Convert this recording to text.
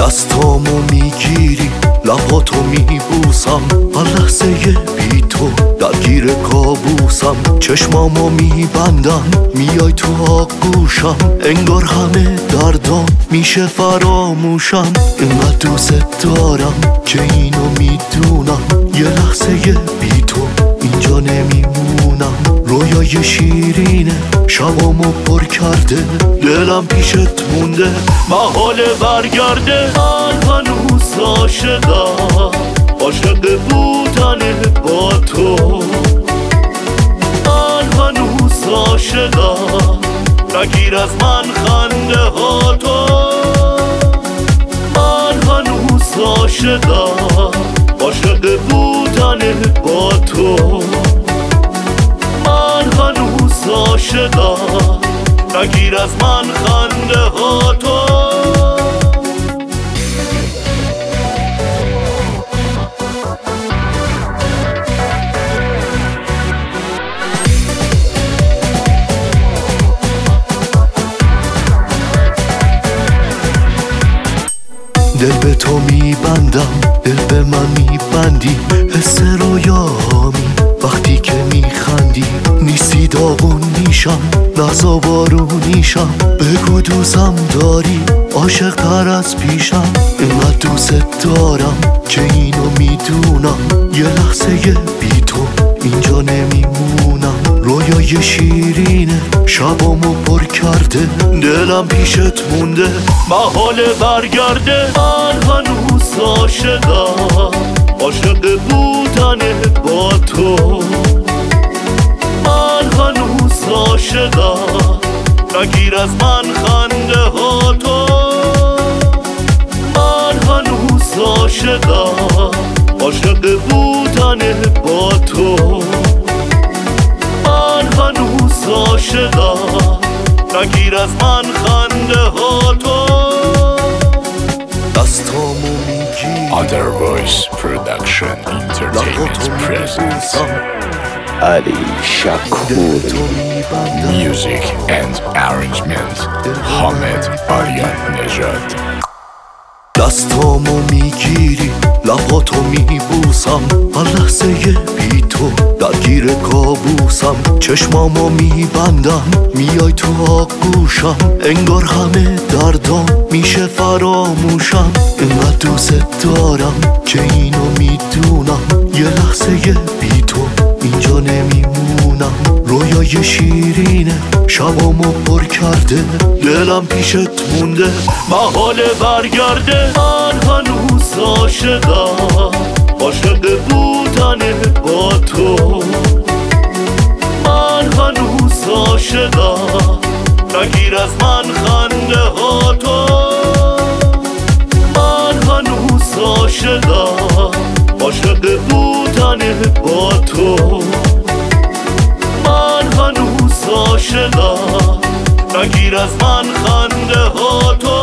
دستامو میگیری لباتو میبوسم هر لحظه بی تو درگیر کابوسم چشمامو میبندم میای تو آغوشم انگار همه دردام میشه فراموشم اینقدر دوست دارم که اینو میدونم یه لحظه بی تو اینجا نمیمونم رویای شیرینه شبامو پر کرده دلم پیشت مونده محاله برگرده من هنوز عاشقم عاشق بودن با تو من هنوز عاشقم نگیر از من خنده ها تو من هنوز عاشقم عاشق بودن با تو من هنوز عاشقم نگیر از من خنده ها تو دل به تو میبندم دل به من میبندی حس رویامی وقتی که میخندی نیستی داغون میشم لحظا بارونیشم بگو دوستم داری عاشق تر از پیشم اینقدر دوست دارم که اینو میدونم یه لحظه بی تو اینجا نمیمونم رویای شیرینه شبامو پر کرده دلم پیشت مونده محاله برگرده من هنوز عاشقم عاشق بودن با تو من هنوز عاشقم نگیر از من خنده ها تو من هنوز عاشقم عاشق بودن با تو من هنوز عاشقم نگیر از من خنده ها تو دستامو میگی Other Voice Production Entertainment presents Ali Shakur. Music and arrangement Hamed Aryan Nejad. دستامو میگیری لباتو میبوسم هر لحظه بی تو درگیر کابوسم چشمامو میبندم میای تو آغوشم انگار همه دردام میشه فراموشم اینقدر دوست دارم که اینو میدونم یه لحظه بی تو اینجا نمیمونم رویای شیرینه شبامو پر کرده دلم پیشت مونده محاله برگرده من هنوز عاشقم عاشق بودن با تو من هنوز عاشقم نگیر از من خنده ها تو من هنوز عاشقم عاشق بودن با تو من هنوز عاشقم نگیر از من خنده ها تو